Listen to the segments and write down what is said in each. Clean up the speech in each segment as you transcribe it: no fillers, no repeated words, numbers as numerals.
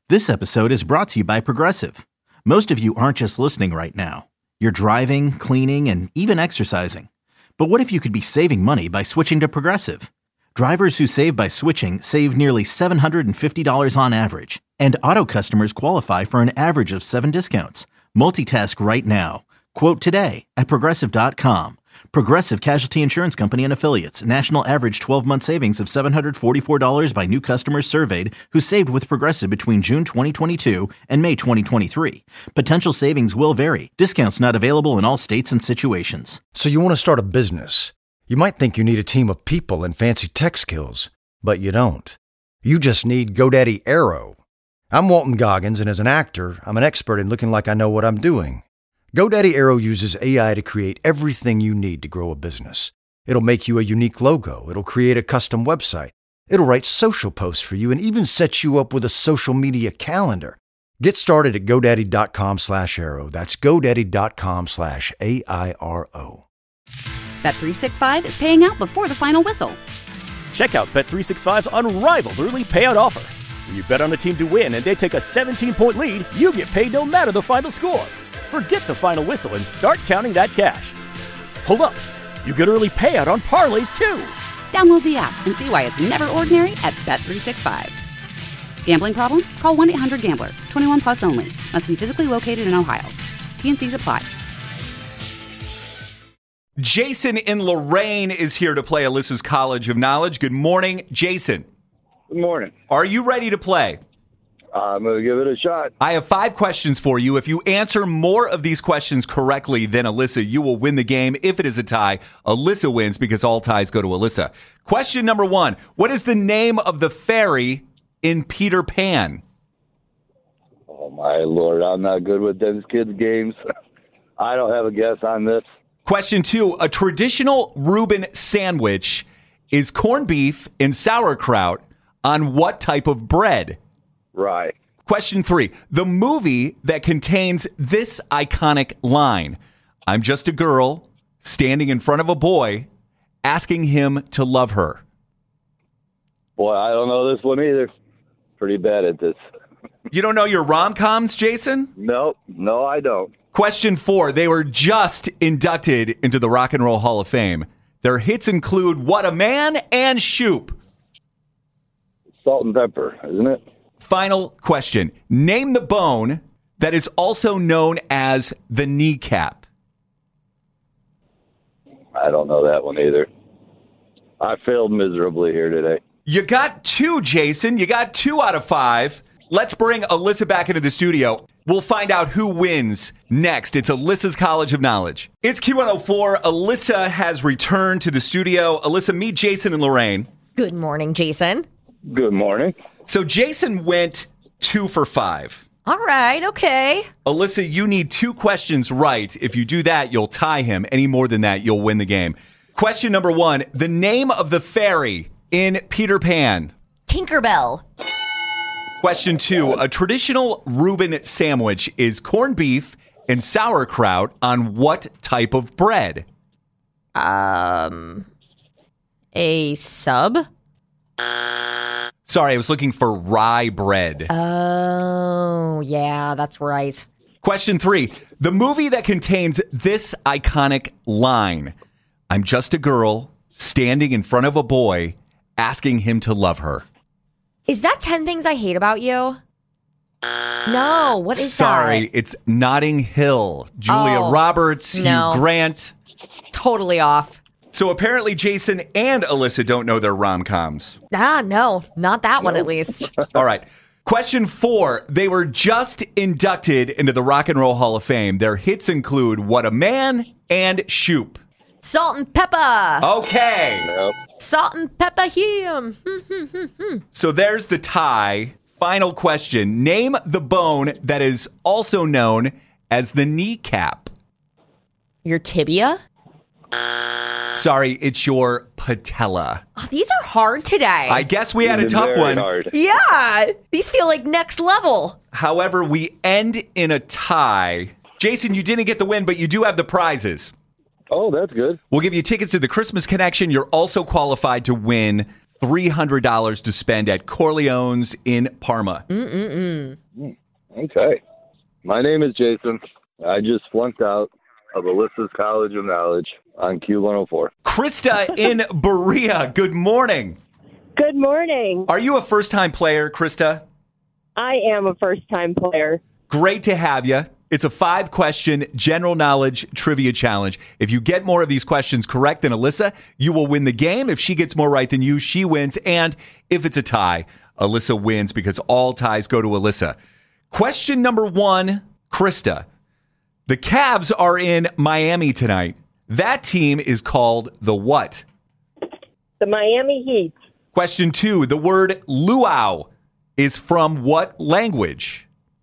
This episode is brought to you by Progressive. Most of you aren't just listening right now. You're driving, cleaning, and even exercising. But what if you could be saving money by switching to Progressive? Drivers who save by switching save nearly $750 on average. And auto customers qualify for an average of 7 discounts. Multitask right now. Quote today at Progressive.com. Progressive Casualty Insurance Company and Affiliates. National average 12-month savings of $744 by new customers surveyed who saved with Progressive between June 2022 and May 2023. Potential savings will vary. Discounts not available in all states and situations. So you want to start a business. You might think you need a team of people and fancy tech skills, but you don't. You just need GoDaddy Aero. I'm Walton Goggins, and as an actor, I'm an expert in looking like I know what I'm doing. GoDaddy Aero uses AI to create everything you need to grow a business. It'll make you a unique logo. It'll create a custom website. It'll write social posts for you and even set you up with a social media calendar. Get started at GoDaddy.com/Aero. That's GoDaddy.com/AIRO. Bet365 is paying out before the final whistle. Check out Bet365's unrivaled early payout offer. When you bet on a team to win and they take a 17-point lead, you get paid no matter the final score. Forget the final whistle and start counting that cash. Hold up. You get early payout on parlays, too. Download the app and see why it's never ordinary at Bet365. Gambling problem? Call 1-800-GAMBLER. 21 plus only. Must be physically located in Ohio. T&Cs apply. Jason in Lorain is here to play Alyssa's College of Knowledge. Good morning, Jason. Good morning. Are you ready to play? I'm going to give it a shot. I have 5 questions for you. If you answer more of these questions correctly than Alyssa, you will win the game. If it is a tie, Alyssa wins because all ties go to Alyssa. Question number 1. What is the name of the fairy in Peter Pan? Oh, my Lord. I'm not good with those kids' games. I don't have a guess on this. Question 2. A traditional Reuben sandwich is corned beef and sauerkraut on what type of bread? Right. Question 3. The movie that contains this iconic line, I'm just a girl standing in front of a boy asking him to love her. Boy, I don't know this one either. Pretty bad at this. You don't know your rom-coms, Jason? Nope. No, I don't. Question 4. They were just inducted into the Rock and Roll Hall of Fame. Their hits include What a Man and Shoop. Salt and pepper, isn't it? Final question. Name the bone that is also known as the kneecap. I don't know that one either. I failed miserably here today. You got 2, Jason. You got 2 out of 5. Let's bring Alyssa back into the studio. We'll find out who wins next. It's Alyssa's College of Knowledge. It's Q104. Alyssa has returned to the studio. Alyssa, meet Jason and Lorain. Good morning, Jason. Good morning. So Jason went 2 for 5. All right, okay. Alyssa, you need 2 questions right. If you do that, you'll tie him. Any more than that, you'll win the game. Question number 1. The name of the fairy in Peter Pan. Tinkerbell. Question 2. A traditional Reuben sandwich is corned beef and sauerkraut on what type of bread? A sub? Sorry, I was looking for rye bread. Oh, yeah, that's right. Question 3. The movie that contains this iconic line, I'm just a girl standing in front of a boy asking him to love her. Is that 10 Things I Hate About You? No, what is Sorry, that? it's Notting Hill. Julia Roberts, no. Hugh Grant. Totally off. So apparently Jason and Alyssa don't know their rom-coms. No, not that one at least. All right. Question 4. They were just inducted into the Rock and Roll Hall of Fame. Their hits include What a Man and Shoop. Salt and pepper. Okay. Yep. Salt and pepper him. So there's the tie. Final question. Name the bone that is also known as the kneecap. Your tibia? Sorry, it's your patella. Oh, these are hard today. I guess we had a tough Very one. hard. Yeah, these feel like next level. However, we end in a tie. Jason, you didn't get the win, but you do have the prizes. Oh, that's good. We'll give you tickets to the Christmas Connection. You're also qualified to win $300 to spend at Corleone's in Parma. Okay. My name is Jason. I just flunked out of Alyssa's College of Knowledge on Q104. Krista in Berea, good morning. Good morning. Are you a first-time player, Krista? I am a first-time player. Great to have you. It's a 5-question general knowledge trivia challenge. If you get more of these questions correct than Alyssa, you will win the game. If she gets more right than you, she wins. And if it's a tie, Alyssa wins because all ties go to Alyssa. Question number 1, Krista. The Cavs are in Miami tonight. That team is called the what? The Miami Heat. Question 2. The word luau is from what language?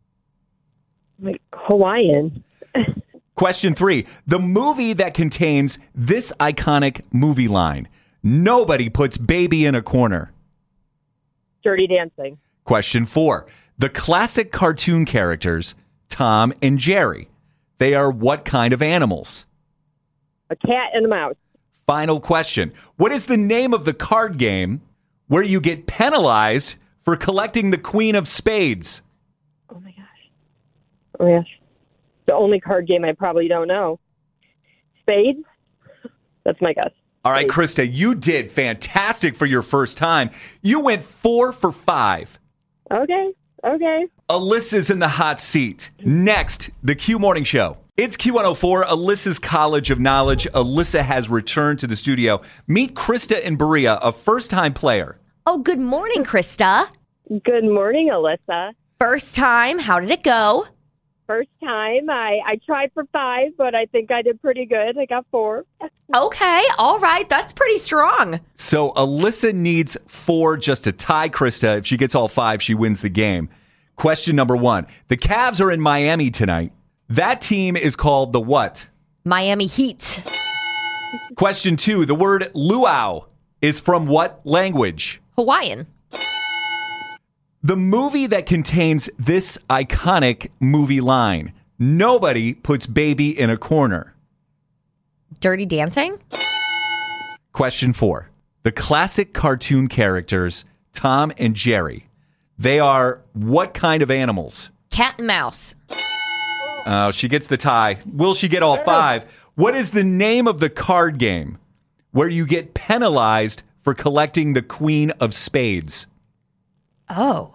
Like Hawaiian. Question 3. The movie that contains this iconic movie line. Nobody puts baby in a corner. Dirty Dancing. Question 4. The classic cartoon characters, Tom and Jerry. They are what kind of animals? A cat and a mouse. Final question. What is the name of the card game where you get penalized for collecting the Queen of Spades? Oh, my gosh. Oh, yes. The only card game I probably don't know. Spades? That's my guess. All right, Krista, you did fantastic for your first time. You went 4 for 5. Okay. Alyssa's in the hot seat. Next, the Q Morning Show. It's Q104, Alyssa's College of Knowledge. Alyssa has returned to the studio. Meet Krista in Berea, a first-time player. Oh, good morning, Krista. Good morning, Alyssa. First time. How did it go? First time. I tried for 5, but I think I did pretty good. I got 4. Okay. All right. That's pretty strong. So Alyssa needs 4 just to tie Krista. If she gets all 5, she wins the game. Question number 1. The Cavs are in Miami tonight. That team is called the what? Miami Heat. Question 2. The word luau is from what language? Hawaiian. The movie that contains this iconic movie line. Nobody puts baby in a corner. Dirty Dancing. Question 4. The classic cartoon characters, Tom and Jerry. They are what kind of animals? Cat and mouse. Oh, she gets the tie. Will she get all 5? What is the name of the card game where you get penalized for collecting the Queen of Spades? Oh.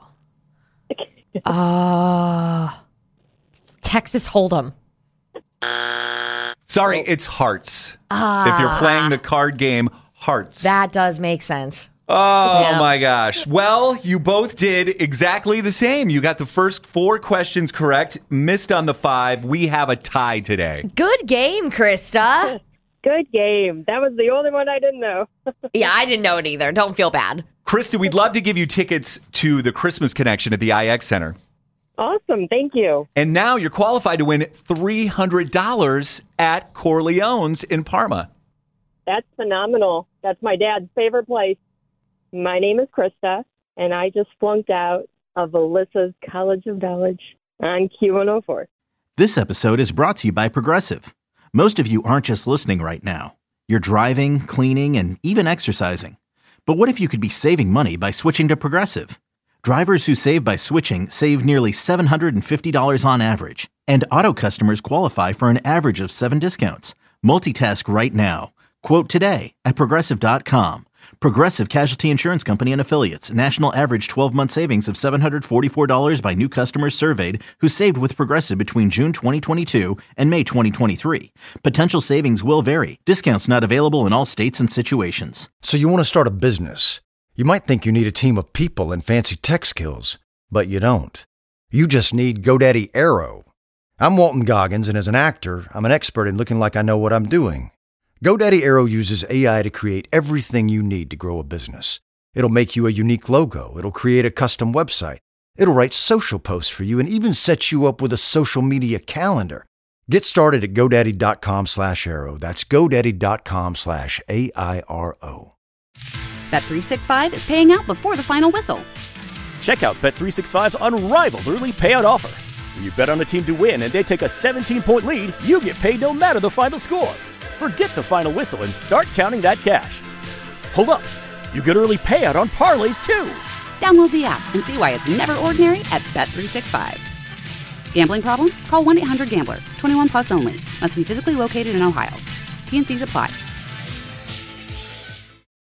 Texas Hold'em. Sorry, it's Hearts. If you're playing the card game Hearts. That does make sense. Oh, Yeah. my gosh. Well, you both did exactly the same. You got the first 4 questions correct, missed on the 5. We have a tie today. Good game, Krista. Good game. That was the only one I didn't know. Yeah, I didn't know it either. Don't feel bad. Krista, we'd love to give you tickets to the Christmas Connection at the IX Center. Awesome. Thank you. And now you're qualified to win $300 at Corleone's in Parma. That's phenomenal. That's my dad's favorite place. My name is Krista, and I just flunked out of Alyssa's College of Knowledge on Q104. This episode is brought to you by Progressive. Most of you aren't just listening right now. You're driving, cleaning, and even exercising. But what if you could be saving money by switching to Progressive? Drivers who save by switching save nearly $750 on average. And auto customers qualify for an average of 7 discounts. Multitask right now. Quote today at Progressive.com. Progressive Casualty Insurance Company and Affiliates. National average 12-month savings of $744 by new customers surveyed who saved with Progressive between June 2022 and May 2023. Potential savings will vary. Discounts not available in all states and situations. So you want to start a business. You might think you need a team of people and fancy tech skills, but you don't. You just need GoDaddy Aero. I'm Walton Goggins, and as an actor, I'm an expert in looking like I know what I'm doing. GoDaddy Aero uses AI to create everything you need to grow a business. It'll make you a unique logo. It'll create a custom website. It'll write social posts for you and even set you up with a social media calendar. Get started at GoDaddy.com/Aero. That's GoDaddy.com/AIRO. Bet365 is paying out before the final whistle. Check out Bet365's unrivaled early payout offer. When you bet on a team to win and they take a 17-point lead, you get paid no matter the final score. Forget the final whistle and start counting that cash. Hold up. You get early payout on parlays, too. Download the app and see why it's never ordinary at Bet365. Gambling problem? Call 1-800-GAMBLER. 21 plus only. Must be physically located in Ohio. T&Cs apply.